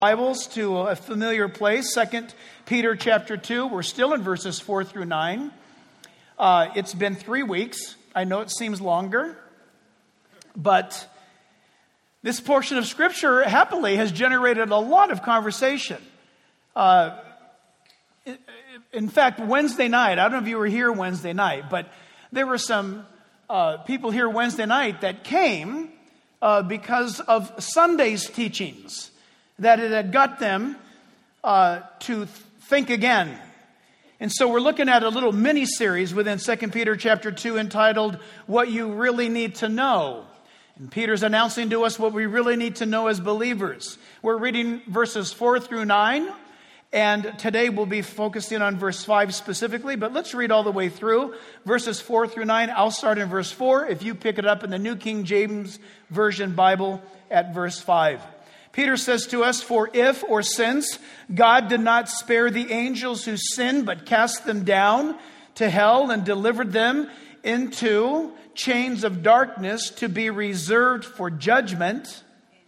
Bibles to a familiar place, 2 Peter chapter 2. We're still in verses 4 through 9. It's been 3 weeks. I know it seems longer, but this portion of Scripture, happily, has generated a lot of conversation. In fact, Wednesday night, I don't know if you were here Wednesday night, but there were some people here Wednesday night that came because of Sunday's teachings, that it had got them to think again. And so we're looking at a little mini-series within 2 Peter chapter 2 entitled, What You Really Need to Know. And Peter's announcing to us what we really need to know as believers. We're reading verses 4 through 9, and today we'll be focusing on verse 5 specifically, but let's read all the way through. Verses 4 through 9, I'll start in verse 4 if you pick it up in the New King James Version Bible at verse 5. Peter says to us, For if or since God did not spare the angels who sinned, but cast them down to hell and delivered them into chains of darkness to be reserved for judgment.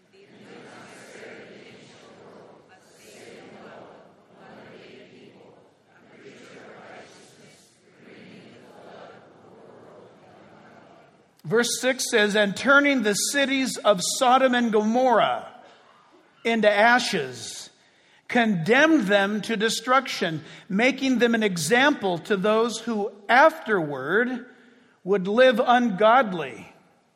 Verse 6 says, And turning the cities of Sodom and Gomorrah into ashes, condemned them to destruction, making them an example to those who afterward would live ungodly.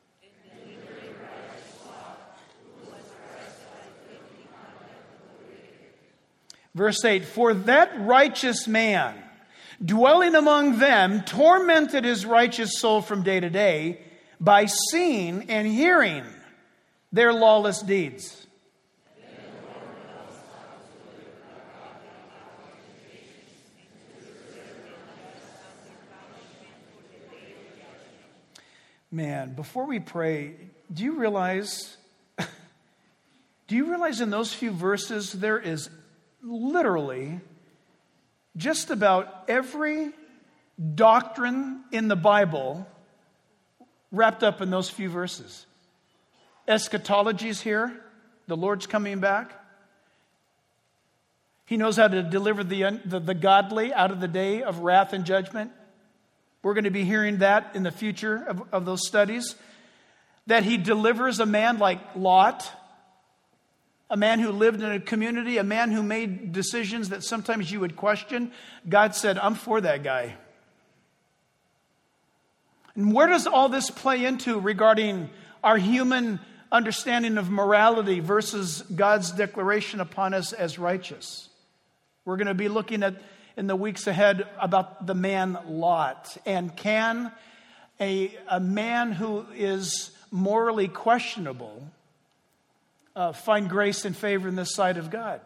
Verse 8, For that righteous man, dwelling among them, tormented his righteous soul from day to day by seeing and hearing their lawless deeds. Man, before we pray, do you realize in those few verses there is literally just about every doctrine in the Bible wrapped up in those few verses? Eschatology's here. The Lord's coming back. He knows how to deliver the godly out of the day of wrath and judgment. We're going to be hearing that in the future of those studies. That he delivers a man like Lot, a man who lived in a community, a man who made decisions that sometimes you would question. God said, I'm for that guy. And where does all this play into regarding our human understanding of morality versus God's declaration upon us as righteous? We're going to be looking at in the weeks ahead about the man Lot. And can a man who is morally questionable find grace and favor in the sight of God?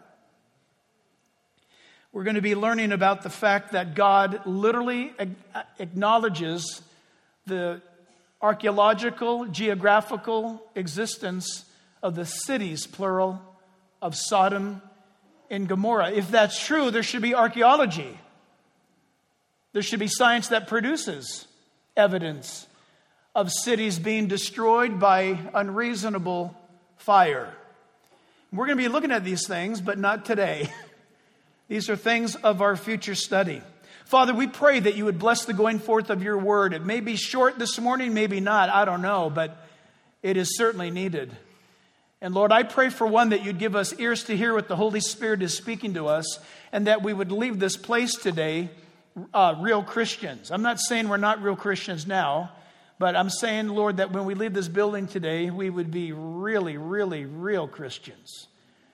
We're going to be learning about the fact that God literally acknowledges the archaeological, geographical existence of the cities, plural, of Sodom in Gomorrah. If that's true, there should be archaeology. There should be science that produces evidence of cities being destroyed by unreasonable fire. We're going to be looking at these things, but not today. These are things of our future study. Father, we pray that you would bless the going forth of your word. It may be short this morning, maybe not, I don't know, but it is certainly needed. And Lord, I pray for one that you'd give us ears to hear what the Holy Spirit is speaking to us, and that we would leave this place today real Christians. I'm not saying we're not real Christians now, but I'm saying, Lord, that when we leave this building today, we would be really, really real Christians.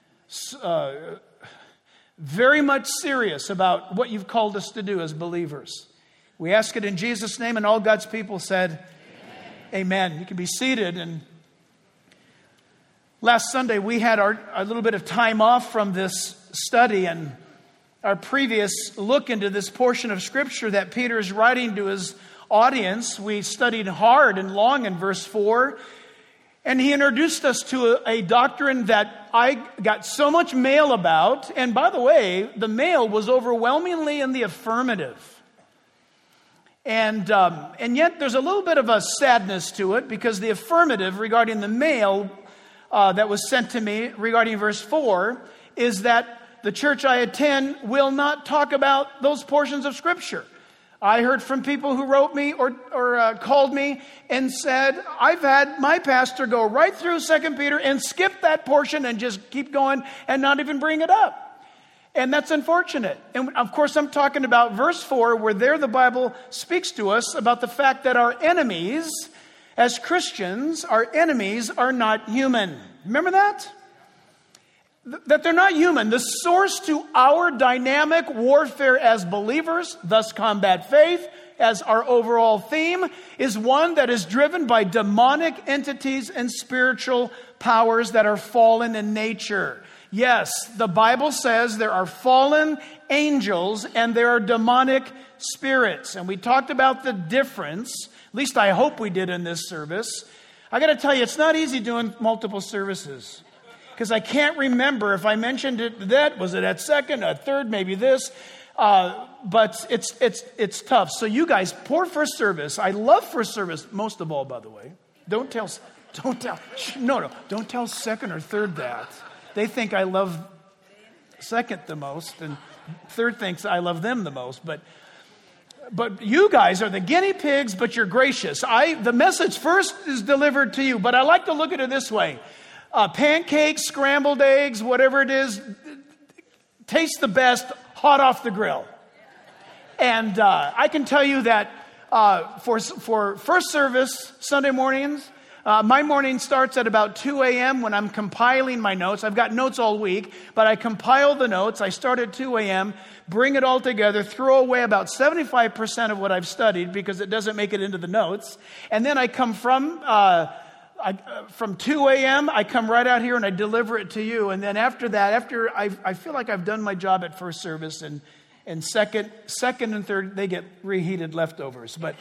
Very much serious about what you've called us to do as believers. We ask it in Jesus' name, and all God's people said, Amen. You can be seated. And last Sunday, we had our little bit of time off from this study and our previous look into this portion of Scripture that Peter is writing to his audience. We studied hard and long in verse 4, and he introduced us to a doctrine that I got so much mail about. And by the way, the mail was overwhelmingly in the affirmative. And yet there's a little bit of a sadness to it, because the affirmative regarding the mail that was sent to me regarding verse 4 is that the church I attend will not talk about those portions of Scripture. I heard from people who wrote me or called me and said, I've had my pastor go right through 2 Peter and skip that portion and just keep going and not even bring it up. And that's unfortunate. And of course, I'm talking about verse 4, where there the Bible speaks to us about the fact that our enemies, as Christians, our enemies are not human. Remember that? That they're not human. The source to our dynamic warfare as believers, thus combat faith, as our overall theme, is one that is driven by demonic entities and spiritual powers that are fallen in nature. Yes, the Bible says there are fallen angels and there are demonic spirits. And we talked about the difference, at least I hope we did in this service. I got to tell you, it's not easy doing multiple services, because I can't remember if I mentioned it that, was it at second, at third, maybe this. But it's tough. So you guys, poor first service. I love first service, most of all, by the way. Don't tell second or third that. They think I love second the most, and third thinks I love them the most. But you guys are the guinea pigs, but you're gracious. The message first is delivered to you, but I like to look at it this way. Pancakes, scrambled eggs, whatever it is, tastes the best hot off the grill. And I can tell you that for first service, Sunday mornings, my morning starts at about 2 a.m. when I'm compiling my notes. I've got notes all week, but I compile the notes. I start at 2 a.m., bring it all together, throw away about 75% of what I've studied because it doesn't make it into the notes. And then I come from 2 a.m., I come right out here and I deliver it to you. And then after that, I feel like I've done my job at first service, and second and third, they get reheated leftovers. But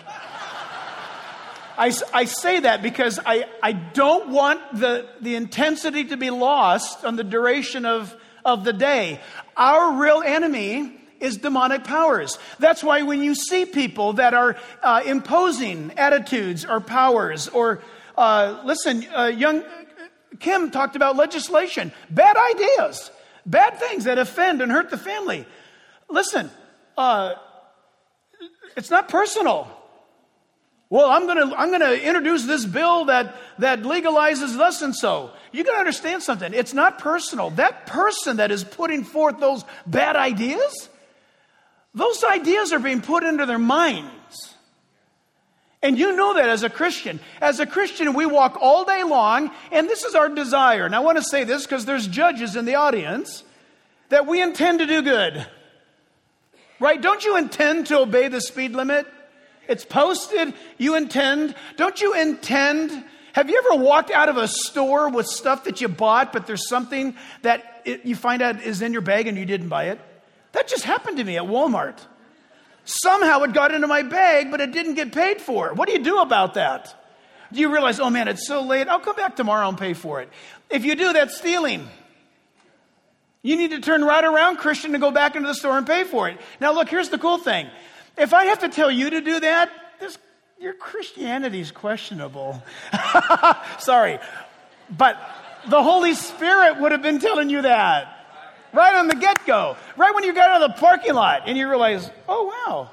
I say that because I don't want the intensity to be lost on the duration of the day. Our real enemy is demonic powers. That's why when you see people that are imposing attitudes or powers, or young Kim talked about legislation, bad ideas, bad things that offend and hurt the family. Listen, it's not personal. Well, I'm going to introduce this bill that legalizes thus and so. You got to understand something. It's not personal. That person that is putting forth those bad ideas, those ideas are being put into their minds. And you know that as a Christian. As a Christian, we walk all day long, and this is our desire. And I want to say this because there's judges in the audience, that we intend to do good. Right? Don't you intend to obey the speed limit? It's posted. You intend. Don't you intend? Have you ever walked out of a store with stuff that you bought, but there's something that you find out is in your bag and you didn't buy it? That just happened to me at Walmart. Somehow it got into my bag, but it didn't get paid for. What do you do about that? Do you realize, oh man, it's so late, I'll come back tomorrow and pay for it? If you do, that's stealing. You need to turn right around, Christian, and go back into the store and pay for it. Now look, here's the cool thing. If I have to tell you to do that, your Christianity is questionable. Sorry. But the Holy Spirit would have been telling you that right on the get-go. Right when you got out of the parking lot and you realize, oh, wow.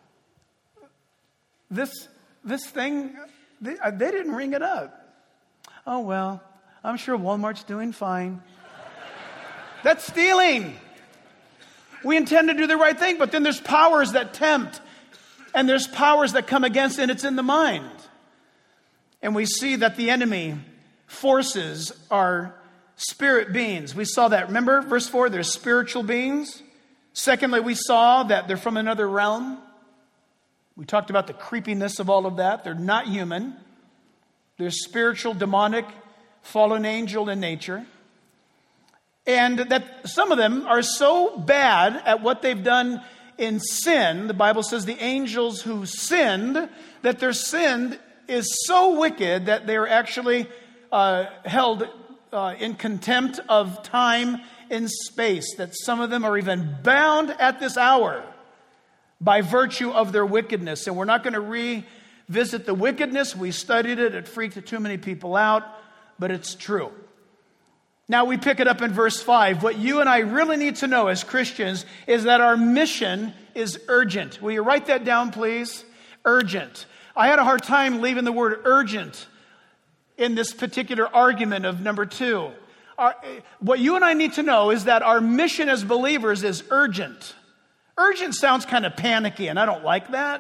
This thing, they didn't ring it up. Oh, well, I'm sure Walmart's doing fine. That's stealing. We intend to do the right thing, but then there's powers that tempt, and there's powers that come against, and it's in the mind. And we see that the enemy forces are spirit beings. We saw that. Remember, verse 4, they're spiritual beings. Secondly, we saw that they're from another realm. We talked about the creepiness of all of that. They're not human. They're spiritual, demonic, fallen angel in nature. And that some of them are so bad at what they've done in sin, the Bible says the angels who sinned, that their sin is so wicked that they're actually held in contempt of time and space, that some of them are even bound at this hour by virtue of their wickedness. And we're not going to revisit the wickedness. We studied it. It freaked too many people out, but it's true. Now we pick it up in verse 5. What you and I really need to know as Christians is that our mission is urgent. Will you write that down, please? Urgent. I had a hard time leaving the word urgent in this particular argument of number 2. What you and I need to know is that our mission as believers is urgent. Urgent sounds kind of panicky, and I don't like that.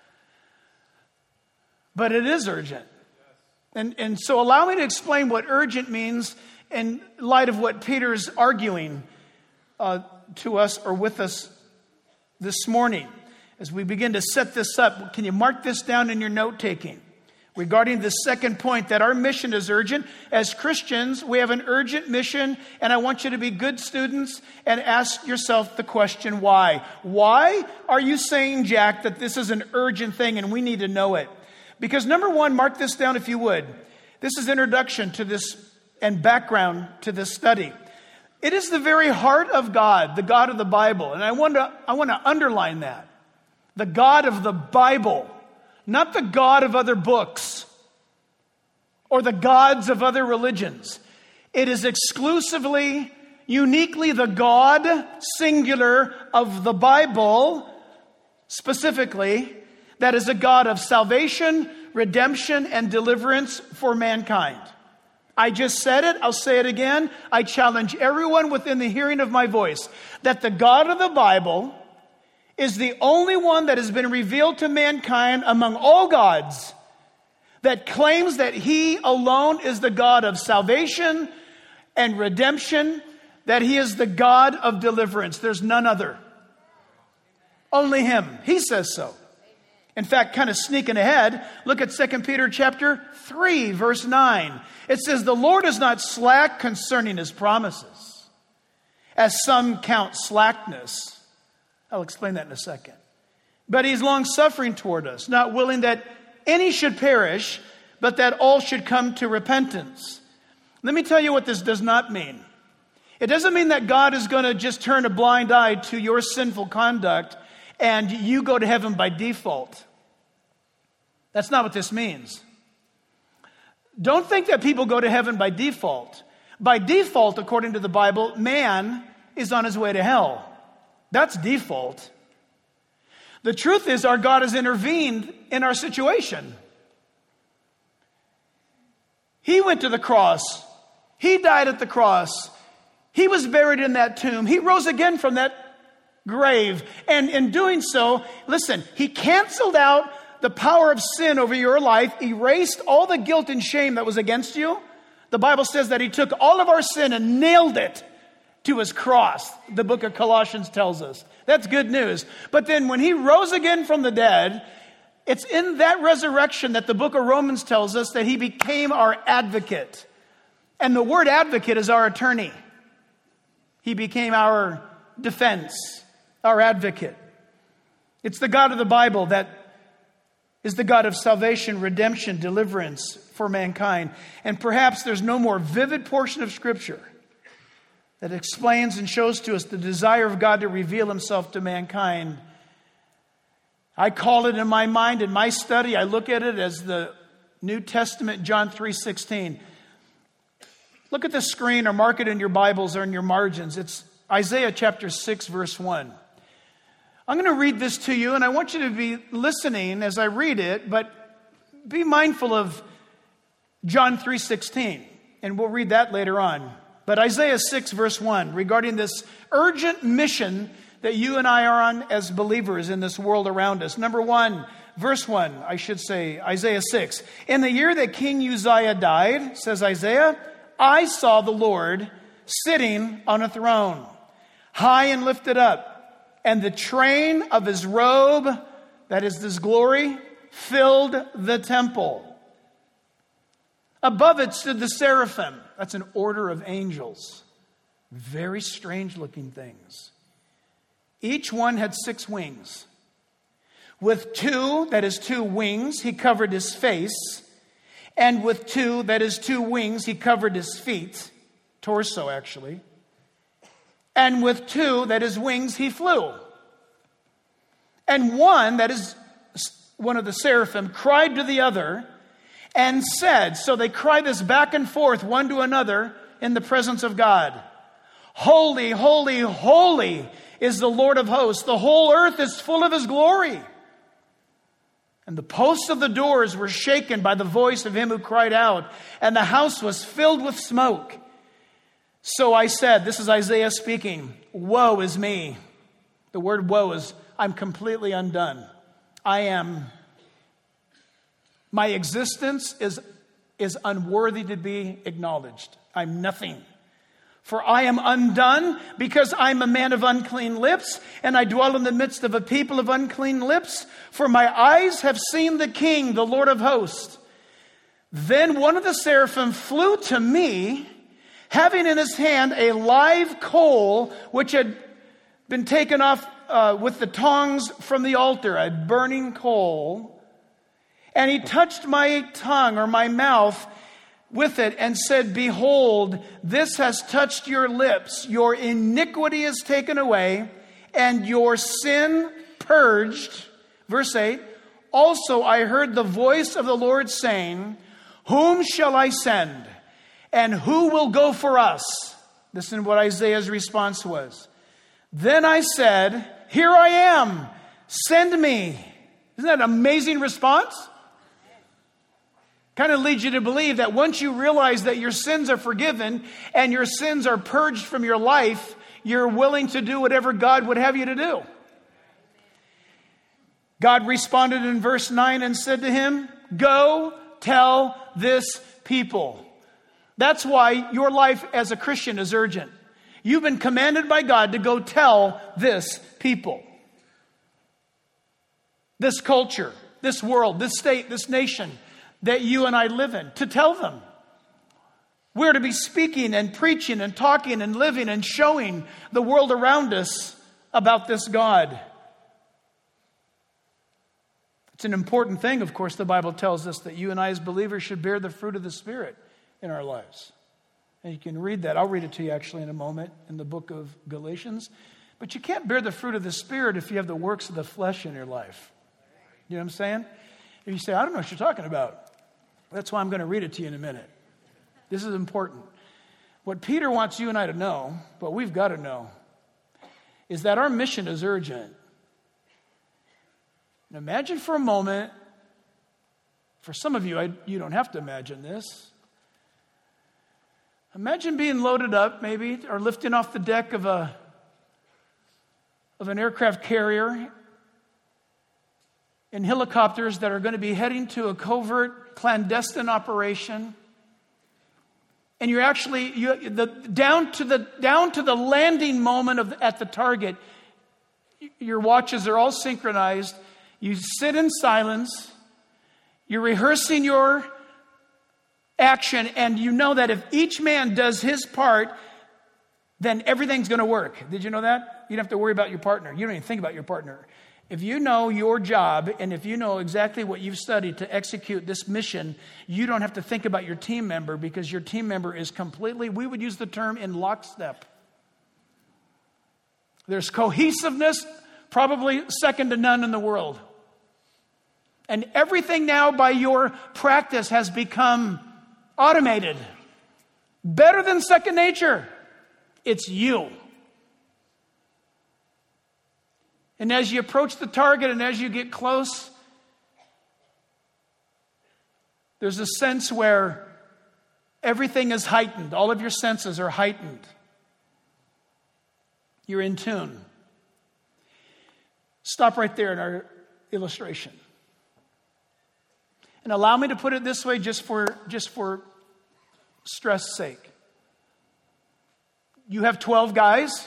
But it is urgent. And so allow me to explain what urgent means in light of what Peter's arguing to us or with us this morning. As we begin to set this up, can you mark this down in your note-taking? Regarding the second point, that our mission is urgent. As Christians, we have an urgent mission, and I want you to be good students and ask yourself the question, why? Why are you saying, Jack, that this is an urgent thing and we need to know it? Because number 1, mark this down if you would. This is introduction to this and background to this study. It is the very heart of God, the God of the Bible. And I want to underline that. The God of the Bible, not the God of other books or the gods of other religions. It is exclusively, uniquely the God, singular, of the Bible, specifically, that is a God of salvation, redemption, and deliverance for mankind. I just said it. I'll say it again. I challenge everyone within the hearing of my voice that the God of the Bible is the only one that has been revealed to mankind among all gods that claims that He alone is the God of salvation and redemption, that He is the God of deliverance. There's none other. Only Him. He says so. In fact, kind of sneaking ahead, look at 2 Peter chapter 3, verse 9. It says, the Lord is not slack concerning His promises, as some count slackness. I'll explain that in a second. But He's long-suffering toward us, not willing that any should perish, but that all should come to repentance. Let me tell you what this does not mean. It doesn't mean that God is going to just turn a blind eye to your sinful conduct and you go to heaven by default. That's not what this means. Don't think that people go to heaven by default. By default, according to the Bible, man is on his way to hell. That's default. The truth is, our God has intervened in our situation. He went to the cross. He died at the cross. He was buried in that tomb. He rose again from that grave. And in doing so, listen, He canceled out the power of sin over your life, erased all the guilt and shame that was against you. The Bible says that He took all of our sin and nailed it to His cross. The book of Colossians tells us. That's good news. But then when He rose again from the dead, it's in that resurrection that the book of Romans tells us that He became our advocate. And the word advocate is our attorney. He became our defense, our advocate. It's the God of the Bible that is the God of salvation, redemption, deliverance for mankind. And perhaps there's no more vivid portion of Scripture that explains and shows to us the desire of God to reveal Himself to mankind. I call it in my mind, in my study, I look at it as the New Testament, John 3:16. Look at the screen or mark it in your Bibles or in your margins. It's Isaiah chapter 6, verse 1. I'm going to read this to you, and I want you to be listening as I read it, but be mindful of John 3:16, and we'll read that later on. But Isaiah 6, verse 1, regarding this urgent mission that you and I are on as believers in this world around us. Number 1, verse 1, I should say, Isaiah 6. In the year that King Uzziah died, says Isaiah, I saw the Lord sitting on a throne, high and lifted up, and the train of His robe, that is His glory, filled the temple. Above it stood the seraphim. That's an order of angels. Very strange looking things. Each one had 6 wings. With 2, that is 2 wings, He covered His face. And with 2, that is 2 wings, He covered His feet. Torso, actually. And with 2, that is wings, He flew. And one, that is one of the seraphim, cried to the other and said, so they cry this back and forth, one to another, in the presence of God. Holy, holy, holy is the Lord of hosts. The whole earth is full of his glory. And the posts of the doors were shaken by the voice of him who cried out, and the house was filled with smoke. So I said, this is Isaiah speaking, woe is me. The word woe is, I'm completely undone. My existence is unworthy to be acknowledged. I'm nothing. For I am undone because I'm a man of unclean lips, and I dwell in the midst of a people of unclean lips. For my eyes have seen the King, the Lord of hosts. Then one of the seraphim flew to me, having in his hand a live coal, which had been taken off with the tongs from the altar, a burning coal. And he touched my tongue or my mouth with it and said, behold, this has touched your lips. Your iniquity is taken away and your sin purged. Verse 8, also I heard the voice of the Lord saying, whom shall I send? And who will go for us? Listen to what Isaiah's response was. Then I said, here I am, send me. Isn't that an amazing response? Kind of leads you to believe that once you realize that your sins are forgiven and your sins are purged from your life, you're willing to do whatever God would have you to do. God responded in verse 9 and said to him, go tell this people. That's why your life as a Christian is urgent. You've been commanded by God to go tell this people, this culture, this world, this state, this nation that you and I live in, to tell them. We're to be speaking and preaching and talking and living and showing the world around us about this God. It's an important thing, of course, the Bible tells us that you and I as believers should bear the fruit of the Spirit in our lives. And you can read that. I'll read it to you actually in a moment in the book of Galatians. But you can't bear the fruit of the Spirit if you have the works of the flesh in your life. You know what I'm saying? If you say, I don't know what you're talking about. That's why I'm going to read it to you in a minute. This is important. What Peter wants you and I to know, what we've got to know, is that our mission is urgent. And imagine for a moment, for some of you, you don't have to imagine this. Imagine being loaded up, maybe, or lifting off the deck of an aircraft carrier in helicopters that are going to be heading to a covert, clandestine operation. And you're actually down to the landing moment at the target. Your watches are all synchronized. You sit in silence. You're rehearsing your action, and you know that if each man does his part, then everything's going to work. Did you know that? You don't have to worry about your partner. You don't even think about your partner. If you know your job, and if you know exactly what you've studied to execute this mission, you don't have to think about your team member, because your team member is completely, we would use the term, in lockstep. There's cohesiveness, probably second to none in the world. And everything now by your practice has become automated. Better than second nature. It's you. And as you approach the target and as you get close, there's a sense where everything is heightened. All of your senses are heightened. You're in tune. Stop right there in our illustration. And allow me to put it this way, just for stress sake. You have 12 guys,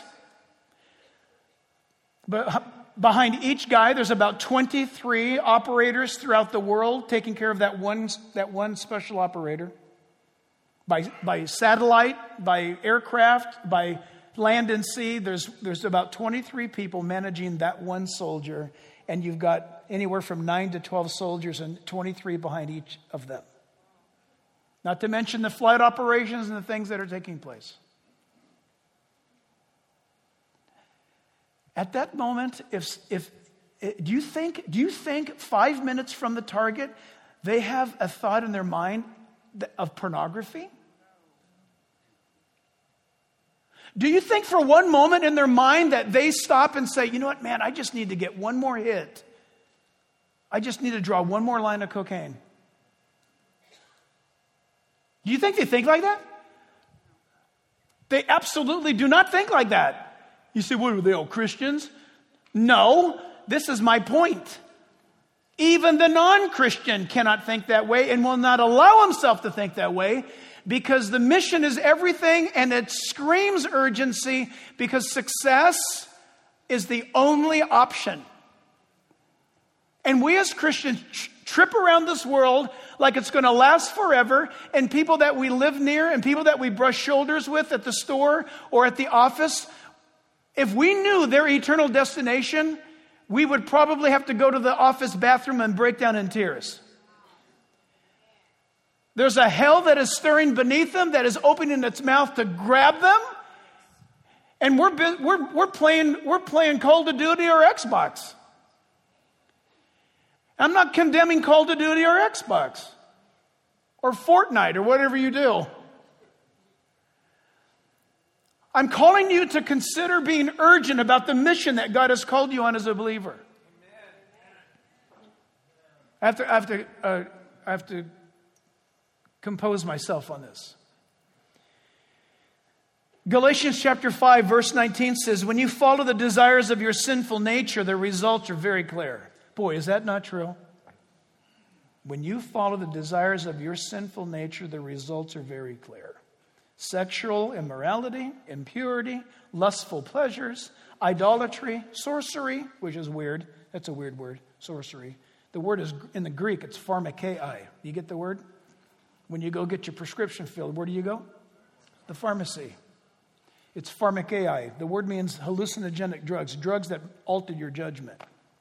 but behind each guy, there's about 23 operators throughout the world taking care of that one special operator. By satellite, by aircraft, by land and sea, there's about 23 people managing that one soldier, and you've got anywhere from 9 to 12 soldiers and 23 behind each of them. Not to mention the flight operations and the things that are taking place. At that moment, do you think 5 minutes from the target, they have a thought in their mind of pornography? Do you think for one moment in their mind that they stop and say, you know what, man, I just need to get one more hit. I just need to draw one more line of cocaine. Do you think they think like that? They absolutely do not think like that. You say, what, are they all Christians? No, this is my point. Even the non-Christian cannot think that way and will not allow himself to think that way, because the mission is everything and it screams urgency, because success is the only option. And we as Christians trip around this world like it's going to last forever, and people that we live near and people that we brush shoulders with at the store or at the office, if we knew their eternal destination, we would probably have to go to the office bathroom and break down in tears. There's a hell that is stirring beneath them, that is opening its mouth to grab them, and we're playing Call of Duty or Xbox. I'm not condemning Call of Duty or Xbox or Fortnite or whatever you do. I'm calling you to consider being urgent about the mission that God has called you on as a believer. I have to compose myself on this. Galatians chapter 5, verse 19 says, when you follow the desires of your sinful nature, the results are very clear. Boy, is that not true? When you follow the desires of your sinful nature, the results are very clear. Sexual immorality, impurity, lustful pleasures, idolatry, sorcery, which is weird. That's a weird word, sorcery. The word is, in the Greek, it's pharmakeia. You get the word? When you go get your prescription filled, where do you go? The pharmacy. It's pharmakeia. The word means hallucinogenic drugs, drugs that alter your judgment.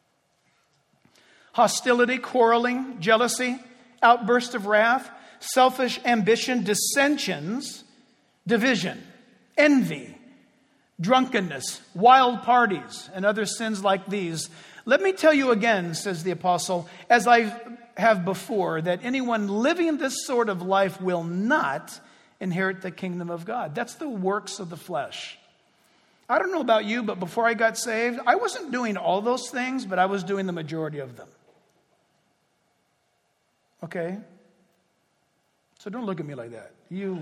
Hostility, quarreling, jealousy, outburst of wrath, selfish ambition, dissensions, division, envy, drunkenness, wild parties, and other sins like these. Let me tell you again, says the apostle, as I have before, that anyone living this sort of life will not inherit the kingdom of God. That's the works of the flesh. I don't know about you, but before I got saved, I wasn't doing all those things, but I was doing the majority of them. Okay? So don't look at me like that. You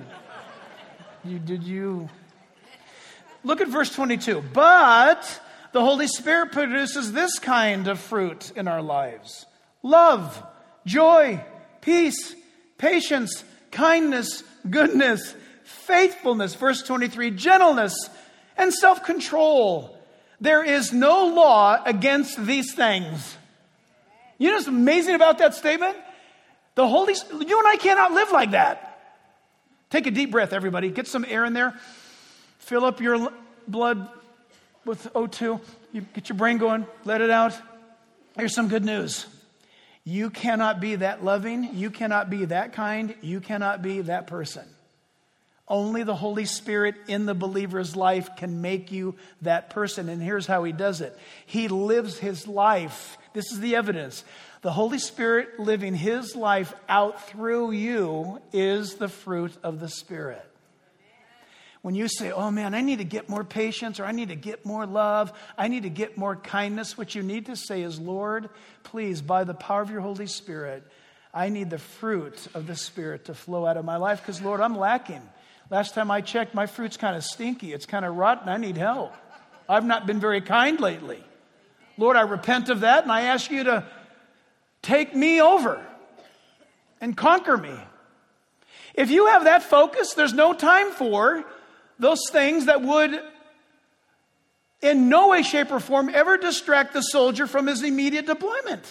look at verse 22. But the Holy Spirit produces this kind of fruit in our lives: love, joy, peace, patience, kindness, goodness, faithfulness, verse 23, gentleness, and self-control. There is no law against these things. You know what's amazing about that statement? You and I cannot live like that. Take a deep breath, everybody. Get some air in there. Fill up your blood with O2. You get your brain going. Let it out. Here's some good news. You cannot be that loving. You cannot be that kind. You cannot be that person. Only the Holy Spirit in the believer's life can make you that person. And here's how he does it. He lives his life. This is the evidence. The Holy Spirit living his life out through you is the fruit of the Spirit. When you say, oh man, I need to get more patience, or I need to get more love, I need to get more kindness, what you need to say is, Lord, please, by the power of your Holy Spirit, I need the fruit of the Spirit to flow out of my life, because Lord, I'm lacking. Last time I checked, my fruit's kind of stinky. It's kind of rotten. I need help. I've not been very kind lately. Lord, I repent of that, and I ask you to take me over and conquer me. If you have that focus, there's no time for those things that would in no way, shape, or form ever distract the soldier from his immediate deployment.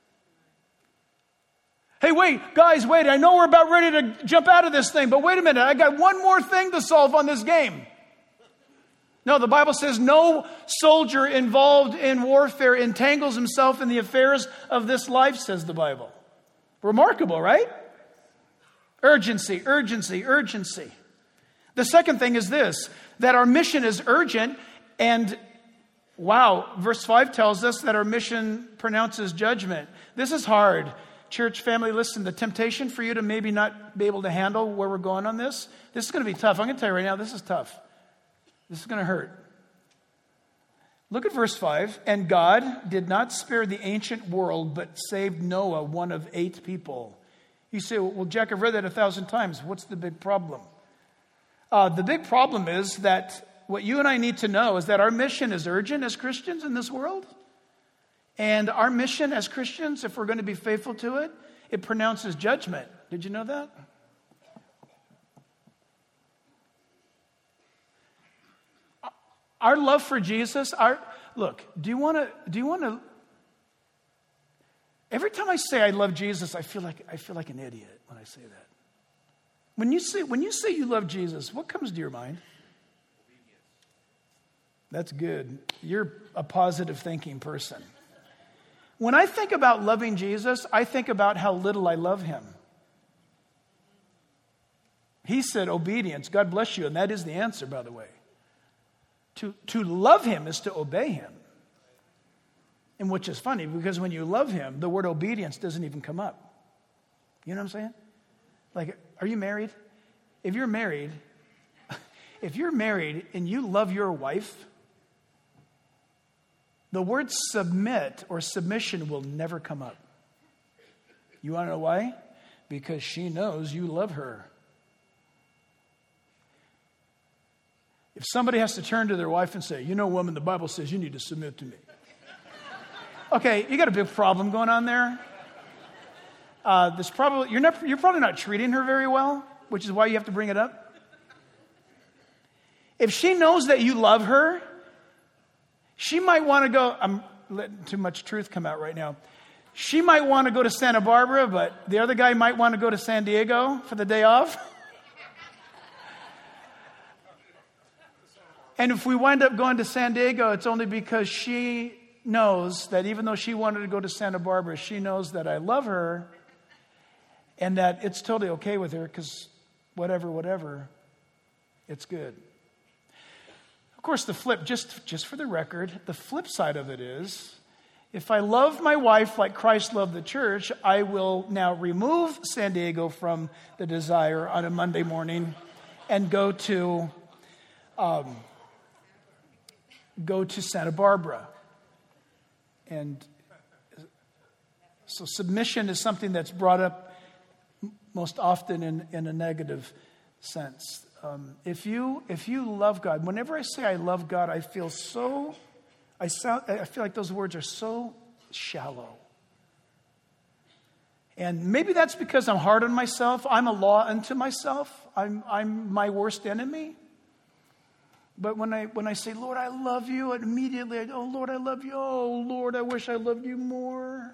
Hey, wait, guys, wait. I know we're about ready to jump out of this thing, but wait a minute. I got one more thing to solve on this game. No, the Bible says no soldier involved in warfare entangles himself in the affairs of this life, says the Bible. Remarkable, right? Urgency, urgency, urgency. The second thing is this, that our mission is urgent, and wow, verse 5 tells us that our mission pronounces judgment. This is hard. Church family, listen, the temptation for you to maybe not be able to handle where we're going on this is going to be tough. I'm going to tell you right now, this is tough. This is going to hurt. Look at verse 5. And God did not spare the ancient world, but saved Noah, one of 8 people. You say, well, Jack, I've read that 1,000 times. What's the big problem? The big problem is that what you and I need to know is that our mission is urgent as Christians in this world. And our mission as Christians, if we're going to be faithful to it, it pronounces judgment. Did you know that? Our love for Jesus, do you want to, every time I say I love Jesus, I feel like an idiot when I say that. When you say you love Jesus, what comes to your mind? That's good. You're a positive thinking person. When I think about loving Jesus, I think about how little I love him. He said obedience. God bless you. And that is the answer, by the way. To love him is to obey him. And which is funny, because when you love him, the word obedience doesn't even come up. You know what I'm saying? Like, are you married? If you're married and you love your wife, the word submit or submission will never come up. You want to know why? Because she knows you love her. If somebody has to turn to their wife and say, you know, woman, the Bible says you need to submit to me. Okay, you got a big problem going on there. You're probably not treating her very well, which is why you have to bring it up. If she knows that you love her, she might want to go, I'm letting too much truth come out right now. She might want to go to Santa Barbara, but the other guy might want to go to San Diego for the day off. And if we wind up going to San Diego, it's only because she knows that even though she wanted to go to Santa Barbara, she knows that I love her and that it's totally okay with her because whatever, it's good. Of course, the flip, just for the record, the flip side of it is, if I love my wife like Christ loved the church, I will now remove San Diego from the desire on a Monday morning and go to Santa Barbara. And so submission is something that's brought up most often in a negative sense. If you love God, whenever I say I love God, I feel like those words are so shallow. And maybe that's because I'm hard on myself. I'm a law unto myself. I'm my worst enemy. But when I say, Lord, I love you, immediately oh, Lord, I love you. Oh, Lord, I wish I loved you more.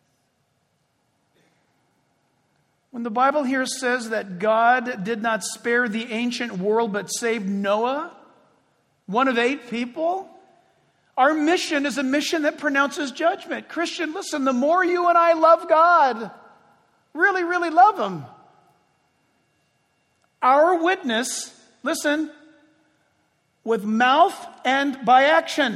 When the Bible here says that God did not spare the ancient world but saved Noah, one of 8 people, our mission is a mission that pronounces judgment. Christian, listen, the more you and I love God, really, really love him, our witness, listen, with mouth and by action,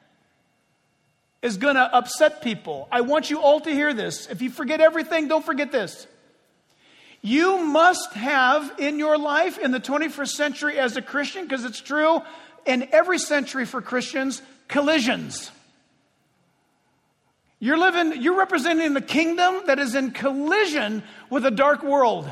is going to upset people. I want you all to hear this. If you forget everything, don't forget this. You must have in your life in the 21st century as a Christian, because it's true in every century for Christians, collisions. You're representing the kingdom that is in collision with a dark world.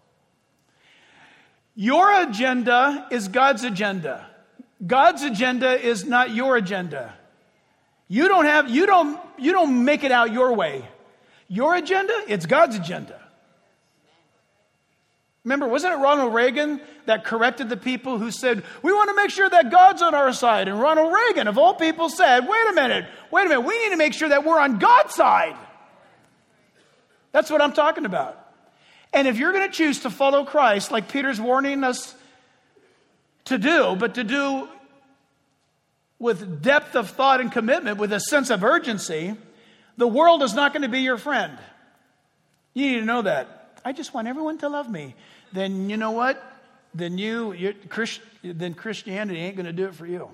Your agenda is God's agenda. God's agenda is not your agenda. You don't make it out your way. Your agenda, it's God's agenda. Remember, wasn't it Ronald Reagan that corrected the people who said, we want to make sure that God's on our side? And Ronald Reagan, of all people, said, wait a minute, we need to make sure that we're on God's side. That's what I'm talking about. And if you're going to choose to follow Christ, like Peter's warning us to do, but to do with depth of thought and commitment, with a sense of urgency, the world is not going to be your friend. You need to know that. I just want everyone to love me. Then you know what? Then Christianity ain't going to do it for you.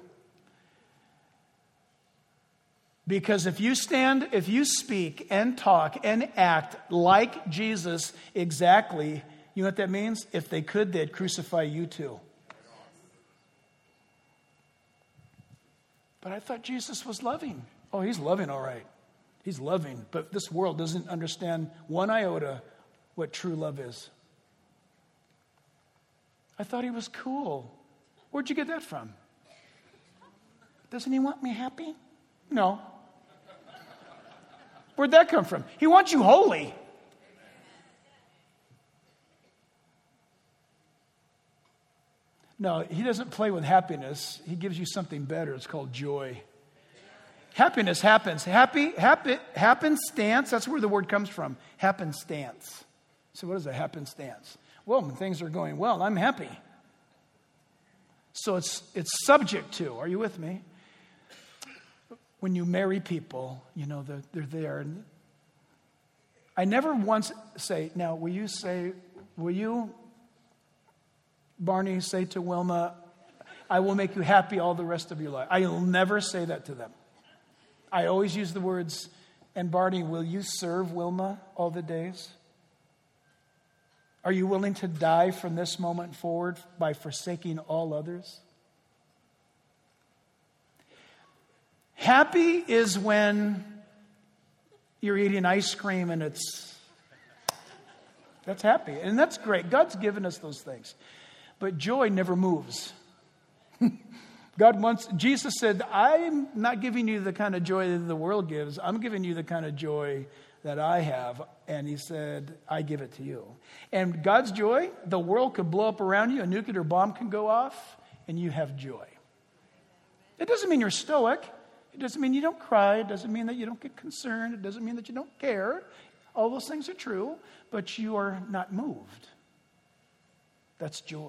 Because if you speak and talk and act like Jesus exactly, you know what that means? If they could, they'd crucify you too. But I thought Jesus was loving. Oh, he's loving, all right. He's loving. But this world doesn't understand one iota what true love is. I thought he was cool. Where'd you get that from? Doesn't he want me happy? No. Where'd that come from? He wants you holy. No, he doesn't play with happiness. He gives you something better. It's called joy. Happiness happens. Happenstance, that's where the word comes from. Happenstance. So what is a happenstance? Well, when things are going well, I'm happy. So it's subject to. Are you with me? When you marry people, you know, they're there. And I never once say, now, will you, Barney, say to Wilma, I will make you happy all the rest of your life. I will never say that to them. I always use the words, and Barney, will you serve Wilma all the days? Are you willing to die from this moment forward by forsaking all others? Happy is when you're eating ice cream and that's happy. And that's great. God's given us those things. But joy never moves. Jesus said, I'm not giving you the kind of joy that the world gives. I'm giving you the kind of joy that I have. And he said, I give it to you. And God's joy, the world could blow up around you. A nuclear bomb can go off and you have joy. It doesn't mean you're stoic. It doesn't mean you don't cry. It doesn't mean that you don't get concerned. It doesn't mean that you don't care. All those things are true, but you are not moved. That's joy.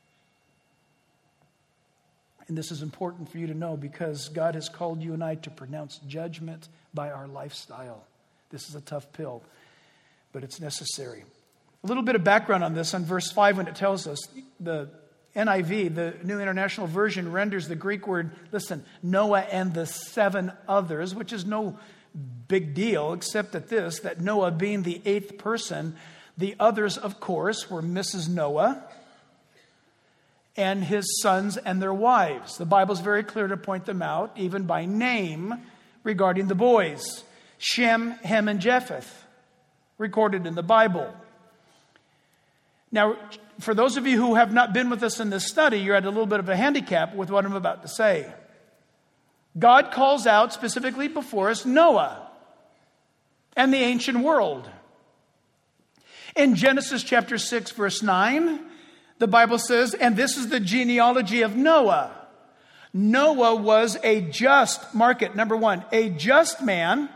And this is important for you to know because God has called you and I to pronounce judgment by our lifestyle. This is a tough pill, but it's necessary. A little bit of background on this on verse 5 when it tells us the NIV, the New International Version, renders the Greek word, listen, Noah and the 7 others, which is no big deal except that Noah being the 8th person, the others, of course, were Mrs. Noah and his sons and their wives. The Bible's very clear to point them out, even by name, regarding the boys. Shem, Ham, and Japheth, recorded in the Bible. Now, for those of you who have not been with us in this study, you're at a little bit of a handicap with what I'm about to say. God calls out specifically before us Noah and the ancient world. In Genesis chapter 6, verse 9, the Bible says, and this is the genealogy of Noah. Noah was a just, mark it, number 1, a just man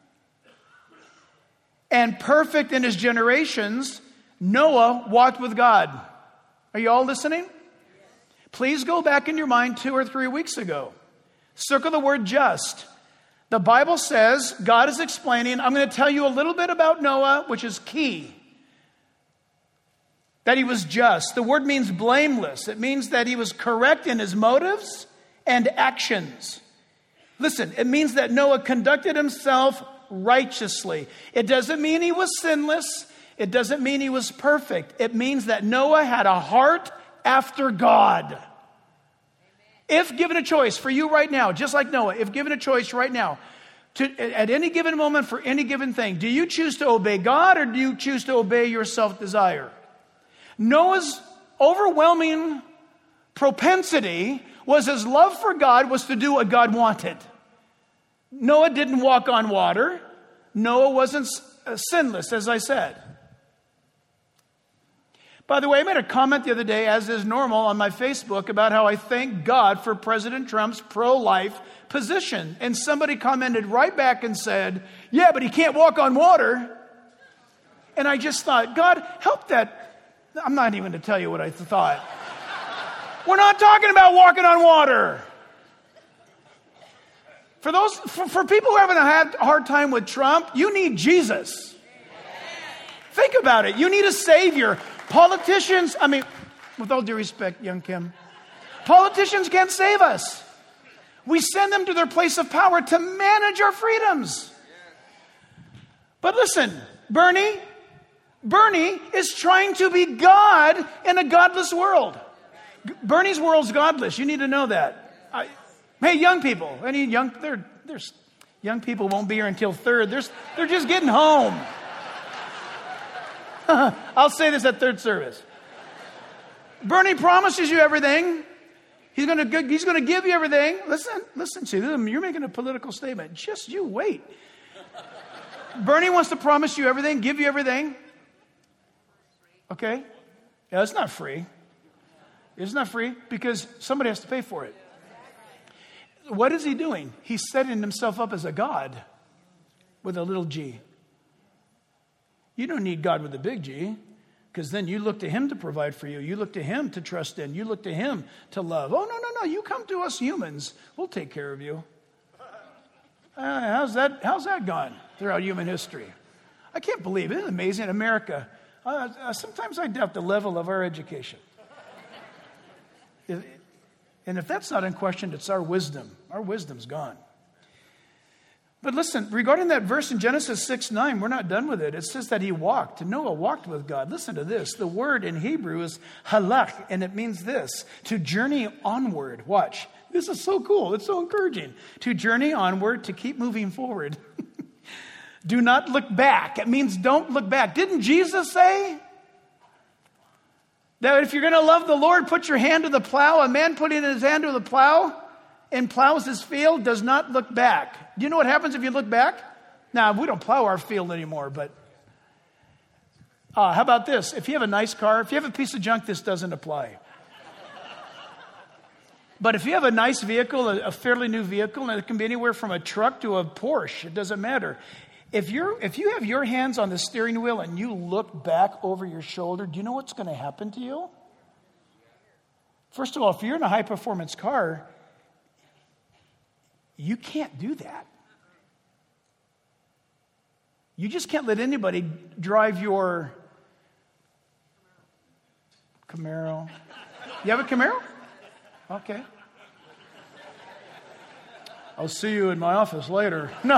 and perfect in his generations. Noah walked with God. Are you all listening? Please go back in your mind 2 or 3 weeks ago. Circle the word just. The Bible says, God is explaining, I'm going to tell you a little bit about Noah, which is key. That he was just. The word means blameless. It means that he was correct in his motives and actions. Listen, it means that Noah conducted himself righteously. It doesn't mean he was sinless. It doesn't mean he was perfect. It means that Noah had a heart after God. If given a choice for you right now, just like Noah, if given a choice right now, at any given moment for any given thing, do you choose to obey God or do you choose to obey your self-desire? Noah's overwhelming propensity was his love for God was to do what God wanted. Noah didn't walk on water. Noah wasn't sinless, as I said. By the way, I made a comment the other day, as is normal, on my Facebook about how I thank God for President Trump's pro-life position. And somebody commented right back and said, yeah, but he can't walk on water. And I just thought, God, help that. I'm not even going to tell you what I thought. We're not talking about walking on water. For people who haven't had a hard time with Trump, you need Jesus. Think about it. You need a savior. Politicians, with all due respect, young Kim, politicians can't save us. We send them to their place of power to manage our freedoms. But listen, Bernie is trying to be God in a godless world. Bernie's world's godless. You need to know that. Hey, young people. Any young, there's young people won't be here until 3rd. They're just getting home. I'll say this at 3rd service. Bernie promises you everything. He's going to give you everything. Listen to them. You're making a political statement. Just you wait. Bernie wants to promise you everything, give you everything. Okay? Yeah, it's not free. It's not free because somebody has to pay for it. What is he doing? He's setting himself up as a God with a little g. You don't need God with a big G, because then you look to him to provide for you. You look to him to trust in. You look to him to love. Oh, no. You come to us humans. We'll take care of you. How's that gone throughout human history? I can't believe it. Isn't it amazing? America, sometimes I doubt the level of our education. And if that's not in question, it's our wisdom. Our wisdom's gone. But listen, regarding that verse in Genesis 6:9, we're not done with it. It says that he walked. Noah walked with God. Listen to this. The word in Hebrew is halach, and it means this: to journey onward. Watch. This is so cool. It's so encouraging. To journey onward, to keep moving forward. Do not look back. It means don't look back. Didn't Jesus say that if you're going to love the Lord, put your hand to the plow? A man putting his hand to the plow and plows his field does not look back. Do you know what happens if you look back? Now, we don't plow our field anymore, but how about this? If you have a nice car, if you have a piece of junk, this doesn't apply. But if you have a nice vehicle, a fairly new vehicle, and it can be anywhere from a truck to a Porsche, it doesn't matter. If you have your hands on the steering wheel and you look back over your shoulder, do you know what's going to happen to you? First of all, if you're in a high-performance car, you can't do that. You just can't let anybody drive your Camaro. You have a Camaro? Okay. I'll see you in my office later. No.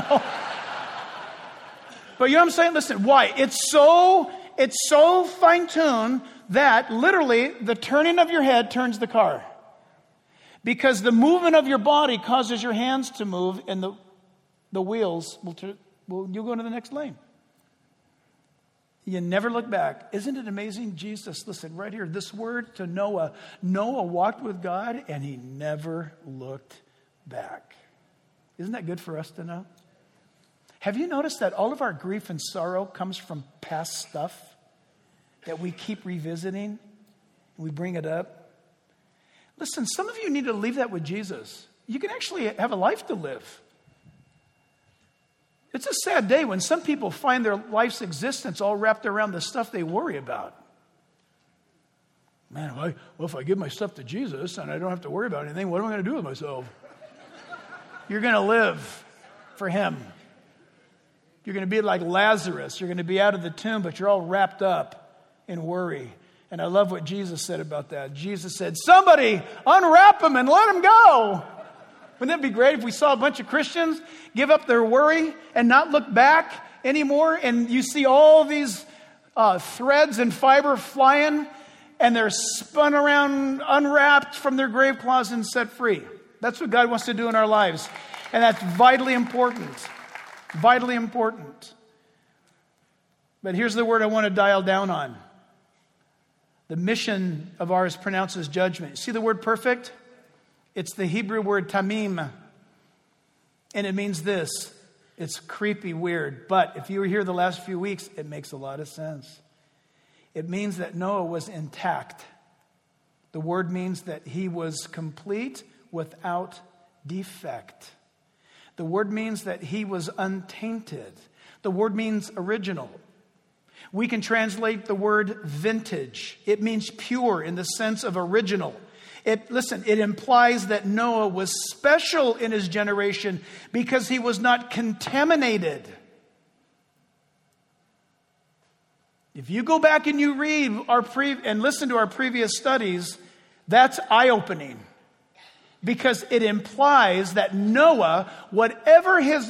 But you know what I'm saying? Listen, why? It's so fine-tuned that literally the turning of your head turns the car. Because the movement of your body causes your hands to move, and the wheels you'll go into the next lane. You never look back. Isn't it amazing? Jesus, listen, right here, this word to Noah. Noah walked with God, and he never looked back. Isn't that good for us to know? Have you noticed that all of our grief and sorrow comes from past stuff that we keep revisiting, and we bring it up? Listen, some of you need to leave that with Jesus. You can actually have a life to live. It's a sad day when some people find their life's existence all wrapped around the stuff they worry about. Man, if I give my stuff to Jesus and I don't have to worry about anything, what am I going to do with myself? You're going to live for him. You're going to be like Lazarus. You're going to be out of the tomb, but you're all wrapped up in worry. And I love what Jesus said about that. Jesus said, somebody unwrap him and let him go. Wouldn't that be great if we saw a bunch of Christians give up their worry and not look back anymore? And you see all these threads and fiber flying, and they're spun around, unwrapped from their grave cloths and set free. That's what God wants to do in our lives. And that's vitally important. Vitally important. But here's the word I want to dial down on. The mission of ours pronounces judgment. See the word perfect? It's the Hebrew word tamim. And it means this. It's creepy, weird. But if you were here the last few weeks, it makes a lot of sense. It means that Noah was intact. The word means that he was complete without defect. The word means that he was untainted. The word means original. We can translate the word vintage. It means pure in the sense of original. It implies that Noah was special in his generation because he was not contaminated. If you go back and you read and listen to our previous studies, that's eye-opening. Because it implies that Noah, whatever his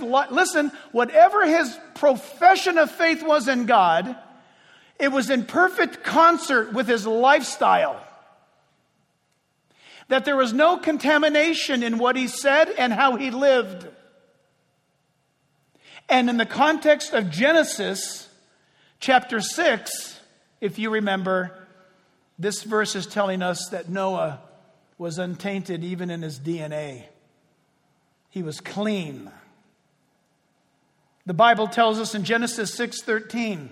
profession of faith was in God, it was in perfect concert with his lifestyle. that there was no contamination in what he said and how he lived. And in the context of Genesis chapter 6, if you remember, this verse is telling us that Noah was untainted even in his DNA. He was clean. The Bible tells us in Genesis 6:13,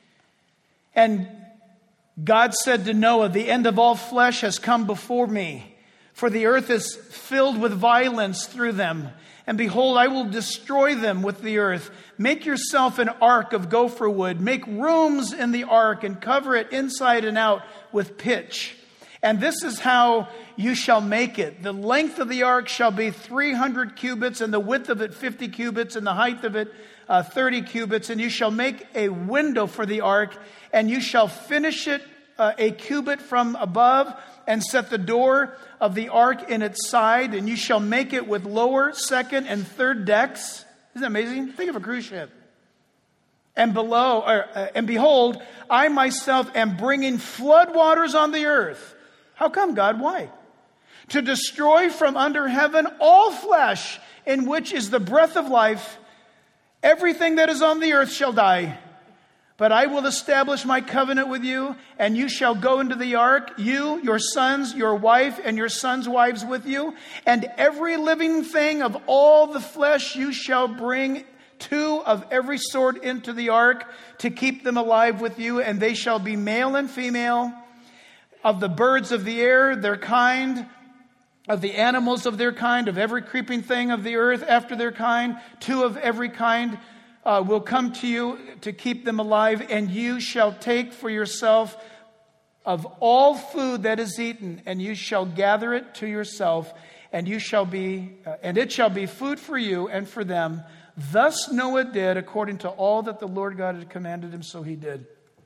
and God said to Noah, "The end of all flesh has come before me, for the earth is filled with violence through them. And behold, I will destroy them with the earth. Make yourself an ark of gopher wood. Make rooms in the ark and cover it inside and out with pitch. And this is how you shall make it. The length of the ark shall be 300 cubits, and the width of it 50 cubits, and the height of it 30 cubits. And you shall make a window for the ark, and you shall finish it a cubit from above, and set the door of the ark in its side, and you shall make it with lower, second, and third decks." Isn't that amazing? Think of a cruise ship. And behold, I myself am bringing flood waters on the earth. How come, God? Why? "To destroy from under heaven all flesh, in which is the breath of life. Everything that is on the earth shall die. But I will establish my covenant with you, and you shall go into the ark, you, your sons, your wife, and your sons' wives with you. And every living thing of all the flesh you shall bring 2 of every sort into the ark, to keep them alive with you. And they shall be male and female, of the birds of the air, their kind, of the animals of their kind, of every creeping thing of the earth after their kind. 2 of every kind will come to you to keep them alive, and you shall take for yourself of all food that is eaten, and you shall gather it to yourself, and it shall be food for you and for them. Thus Noah did according to all that the Lord God had commanded him, so he did."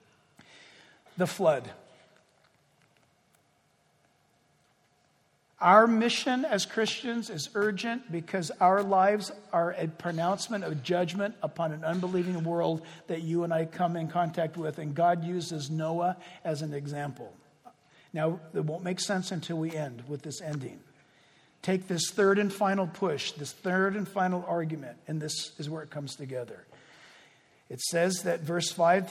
The flood. Our mission as Christians is urgent because our lives are a pronouncement of judgment upon an unbelieving world that you and I come in contact with. And God uses Noah as an example. Now, it won't make sense until we end with this ending. Take this third and final push, this third and final argument, and this is where it comes together. It says that verse 5,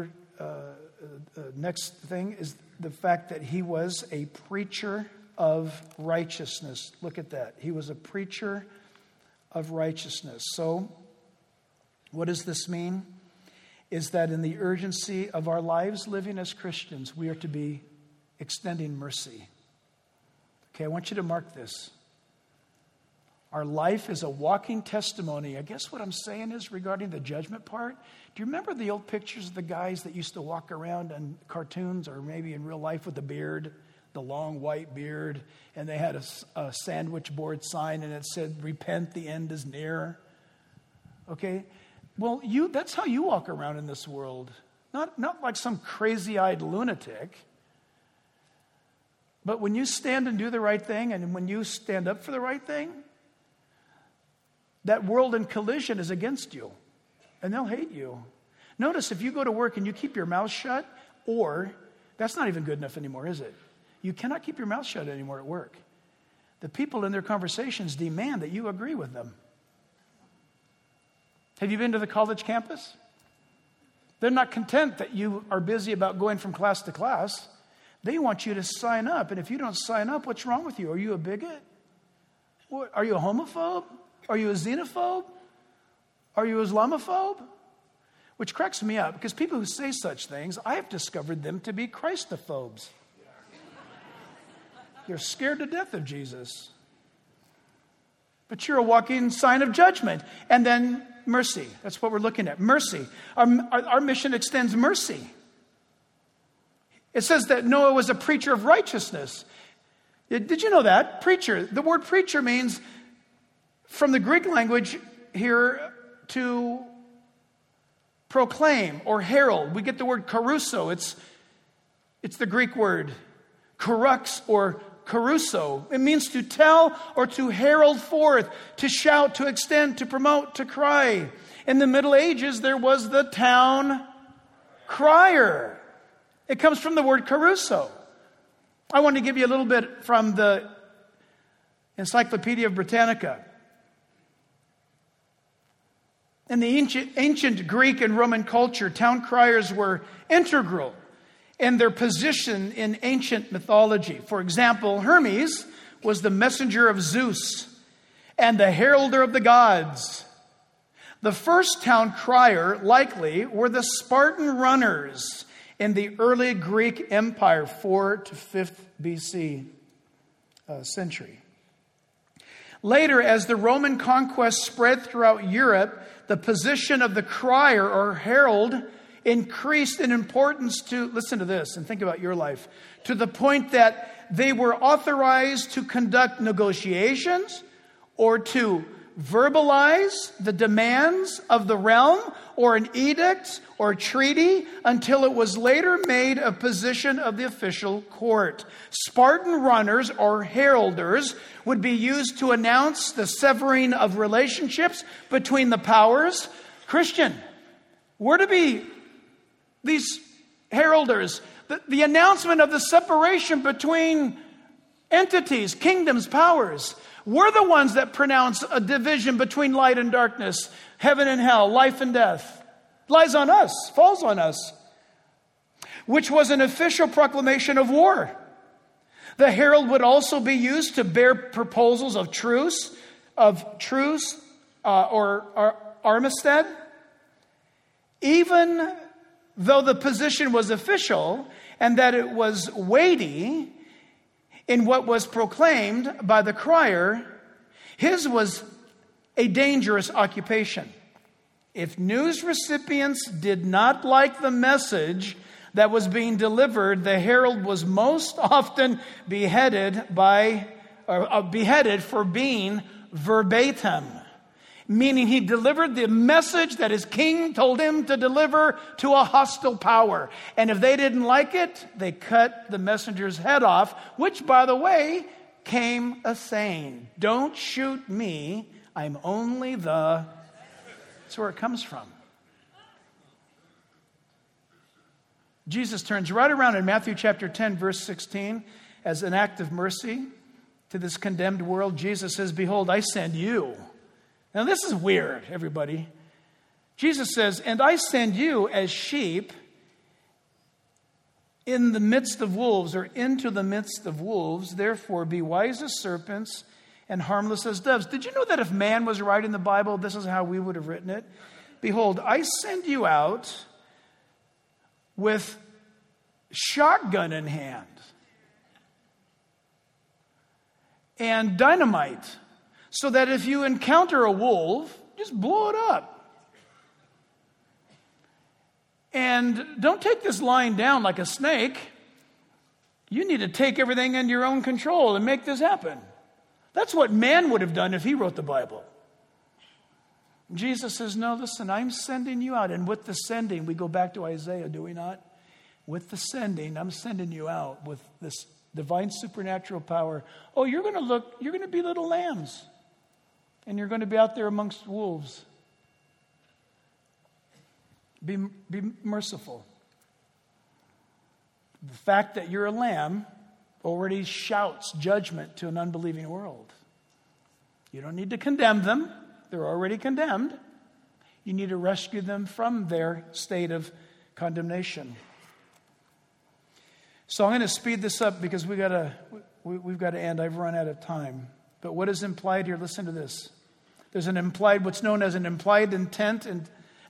next thing is the fact that he was a preacher of righteousness. Look at that. He was a preacher of righteousness. So, what does this mean? Is that in the urgency of our lives living as Christians, we are to be extending mercy. Okay, I want you to mark this. Our life is a walking testimony. I guess what I'm saying is regarding the judgment part. Do you remember the old pictures of the guys that used to walk around in cartoons or maybe in real life with the beard? The long white beard, and they had a sandwich board sign, and it said, "Repent, the end is near." Okay? Well, that's how you walk around in this world. Not like some crazy-eyed lunatic. But when you stand and do the right thing, and when you stand up for the right thing, that world in collision is against you, and they'll hate you. Notice if you go to work and you keep your mouth shut, or that's not even good enough anymore, is it? You cannot keep your mouth shut anymore at work. The people in their conversations demand that you agree with them. Have you been to the college campus? They're not content that you are busy about going from class to class. They want you to sign up. And if you don't sign up, what's wrong with you? Are you a bigot? What, are you a homophobe? Are you a xenophobe? Are you Islamophobe? Which cracks me up, because people who say such things, I have discovered them to be Christophobes. They're scared to death of Jesus. But you're a walking sign of judgment. And then mercy. That's what we're looking at. Mercy. Our mission extends mercy. It says that Noah was a preacher of righteousness. Did you know that? Preacher. The word preacher means, from the Greek language here, to proclaim or herald. We get the word caruso. It's the Greek word karux or caruso. It means to tell or to herald forth, to shout, to extend, to promote, to cry. In the Middle Ages, there was the town crier. It comes from the word caruso. I want to give you a little bit from the Encyclopedia Britannica. In the ancient Greek and Roman culture, town criers were integral in their position in ancient mythology. For example, Hermes was the messenger of Zeus and the heralder of the gods. The first town crier, likely, were the Spartan runners in the early Greek Empire, 4th to 5th BC century. Later, as the Roman conquest spread throughout Europe, the position of the crier or herald increased in importance to, listen to this and think about your life, to the point that they were authorized to conduct negotiations or to verbalize the demands of the realm or an edict or treaty until it was later made a position of the official court. Spartan runners or heralders would be used to announce the severing of relationships between the powers. Christian, we're to be these heralders. The announcement of the separation between entities, kingdoms, powers. We're the ones that pronounce a division between light and darkness, heaven and hell, life and death. Lies on us, falls on us, which was an official proclamation of war. The herald would also be used to bear proposals of truce or armistead. Even though the position was official and that it was weighty in what was proclaimed by the crier, his was a dangerous occupation. If news recipients did not like the message that was being delivered, the herald was most often beheaded for being verbatim, meaning he delivered the message that his king told him to deliver to a hostile power. And if they didn't like it, they cut the messenger's head off, which, by the way, came a saying, "Don't shoot me, I'm only the..." That's where it comes from. Jesus turns right around in Matthew chapter 10, verse 16, as an act of mercy to this condemned world. Jesus says, "Behold, I send you." Now this is weird, everybody. Jesus says, "And I send you as sheep in the midst of wolves," or into the midst of wolves. "Therefore be wise as serpents and harmless as doves." Did you know that if man was writing the Bible, this is how we would have written it? "Behold, I send you out with shotgun in hand and dynamite, so that if you encounter a wolf, just blow it up. And don't take this lying down like a snake. You need to take everything into your own control and make this happen." That's what man would have done if he wrote the Bible. Jesus says, "No, listen, I'm sending you out." And with the sending, we go back to Isaiah, do we not? With the sending, I'm sending you out with this divine supernatural power. Oh, you're going to be little lambs. And you're going to be out there amongst wolves. Be merciful. The fact that you're a lamb already shouts judgment to an unbelieving world. You don't need to condemn them. They're already condemned. You need to rescue them from their state of condemnation. So I'm going to speed this up because we've got to end. I've run out of time. But what is implied here? Listen to this. There's what's known as an implied intent and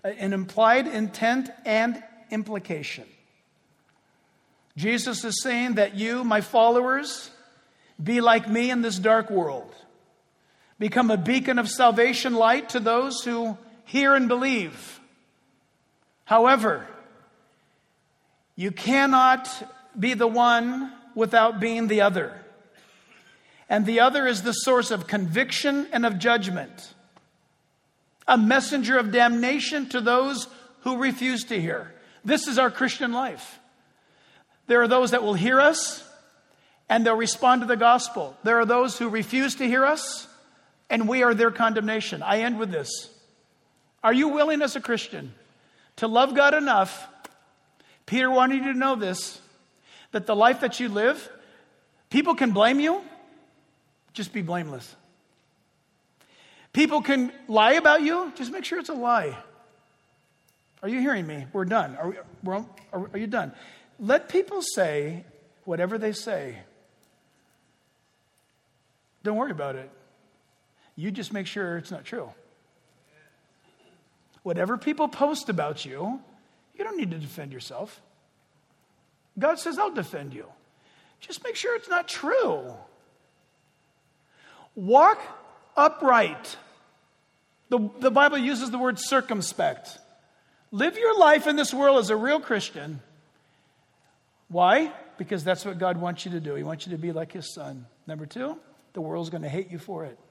implication. Jesus is saying that you, my followers, be like me in this dark world. Become a beacon of salvation light to those who hear and believe. However, you cannot be the one without being the other. And the other is the source of conviction and of judgment. A messenger of damnation to those who refuse to hear. This is our Christian life. There are those that will hear us and they'll respond to the gospel. There are those who refuse to hear us and we are their condemnation. I end with this. Are you willing as a Christian to love God enough? Peter wanted you to know this, that the life that you live, people can blame you. Just be blameless. People can lie about you. Just make sure it's a lie. Are you hearing me? We're done. Are you done? Let people say whatever they say. Don't worry about it. You just make sure it's not true. Whatever people post about you, you don't need to defend yourself. God says, I'll defend you. Just make sure it's not true. Walk upright. The Bible uses the word circumspect. Live your life in this world as a real Christian. Why? Because that's what God wants you to do. He wants you to be like his son. Number two, the world's going to hate you for it.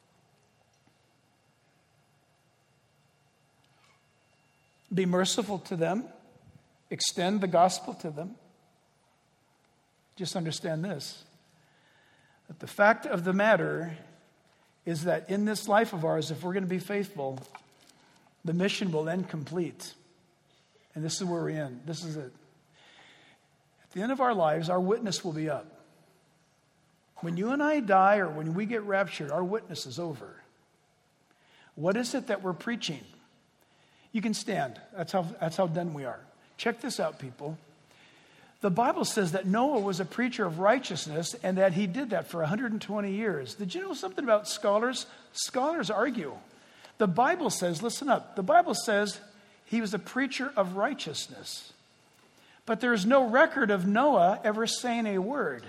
Be merciful to them. Extend the gospel to them. Just understand this, that the fact of the matter is that in this life of ours, if we're going to be faithful, the mission will end complete. And this is where we're in. This is it. At the end of our lives, our witness will be up. When you and I die or when we get raptured, our witness is over. What is it that we're preaching? You can stand. That's how done we are. Check this out, people. The Bible says that Noah was a preacher of righteousness and that he did that for 120 years. Did you know something about scholars? Scholars argue. The Bible says, listen up, the Bible says he was a preacher of righteousness. But there is no record of Noah ever saying a word.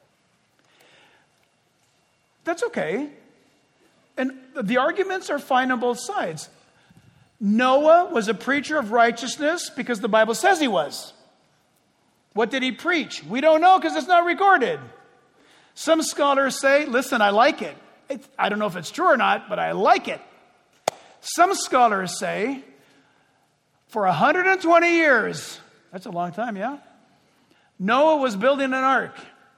That's okay. And the arguments are fine on both sides. Noah was a preacher of righteousness because the Bible says he was. What did he preach? We don't know because it's not recorded. Some scholars say, listen, I like it. I don't know if it's true or not, but I like it. Some scholars say, for 120 years, that's a long time, yeah? Noah was building an ark.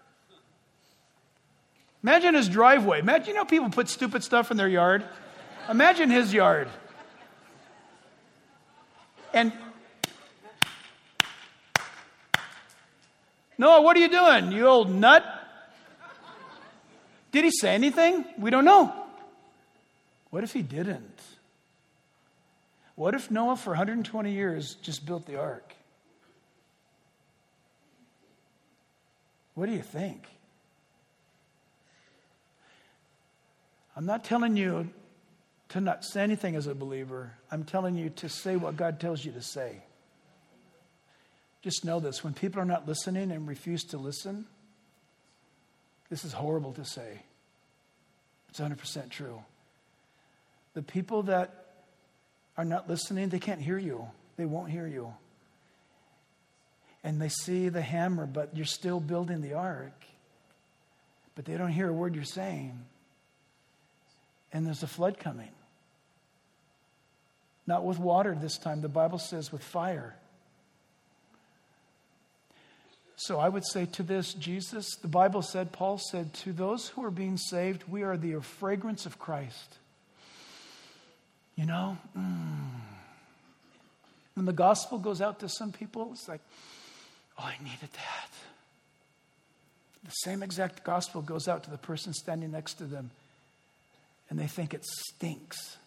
Imagine his driveway. Imagine, people put stupid stuff in their yard. Imagine his yard. And Noah, what are you doing, you old nut? Did he say anything? We don't know. What if he didn't? What if Noah for 120 years just built the ark? What do you think? I'm not telling you to not say anything as a believer. I'm telling you to say what God tells you to say. Just know this, when people are not listening and refuse to listen, this is horrible to say. It's 100% true. The people that are not listening, they can't hear you. They won't hear you. And they see the hammer, but you're still building the ark. But they don't hear a word you're saying. And there's a flood coming. Not with water this time. The Bible says with fire. So I would say to this, Jesus, the Bible said, Paul said, to those who are being saved, we are the fragrance of Christ. When the gospel goes out to some people, it's like, oh, I needed that. The same exact gospel goes out to the person standing next to them, and they think it stinks.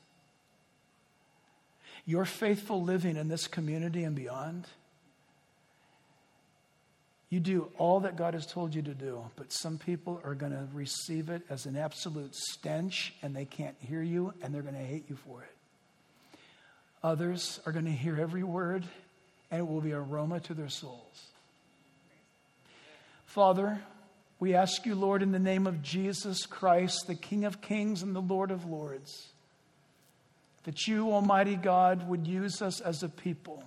Your faithful living in this community and beyond, you do all that God has told you to do, but some people are going to receive it as an absolute stench, and they can't hear you, and they're going to hate you for it. Others are going to hear every word, and it will be aroma to their souls. Father, we ask you, Lord, in the name of Jesus Christ, the King of Kings and the Lord of Lords, that you, Almighty God, would use us as a people.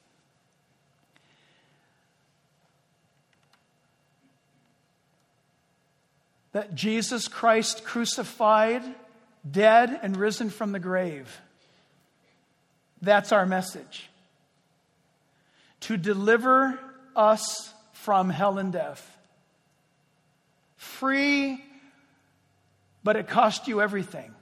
That Jesus Christ crucified, dead, and risen from the grave. That's our message. To deliver us from hell and death. Free, but it cost you everything.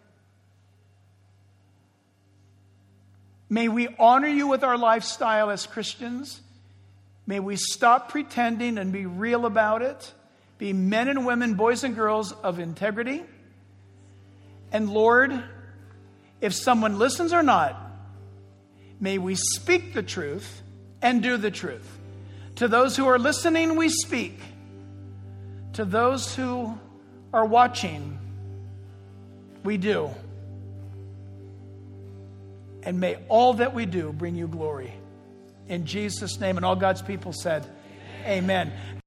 May we honor you with our lifestyle as Christians. May we stop pretending and be real about it. be men and women, boys and girls of integrity. And Lord, if someone listens or not, may we speak the truth and do the truth. To those who are listening, we speak. To those who are watching, we do. And may all that we do bring you glory. In Jesus' name, and all God's people said, Amen.